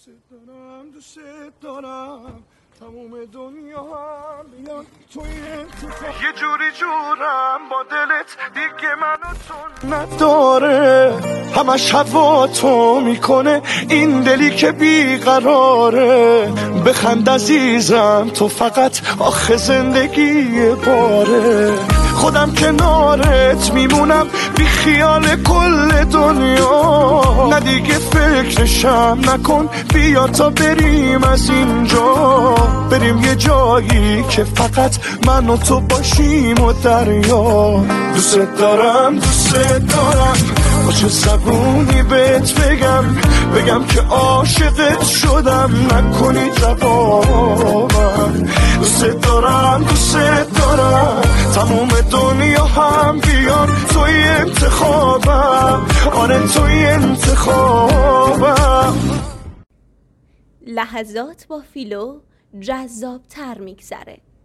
دوست دارم تموم دنیا هم بیان توی یه جوری جورم با دلت دیگه منو تو نداره، همش هوا تو میکنه این دلی که بیقراره. بخند عزیزم تو فقط آخه زندگی باره، خودم کنارت میمونم بی خیال کل دنیا. نه دیگه فکرشم نکن، بیا تا بریم از اینجا، بریم یه جایی که فقط من و تو باشیم و دریا. دوست دارم با چه زبونی بهت بگم که عاشقت شدم، نکنی جوابم. دوست دارم تموم دنیا هم بیان توی انتخابم، آره توی انتخابم. لحظات با فیلو جذاب تر میگذره.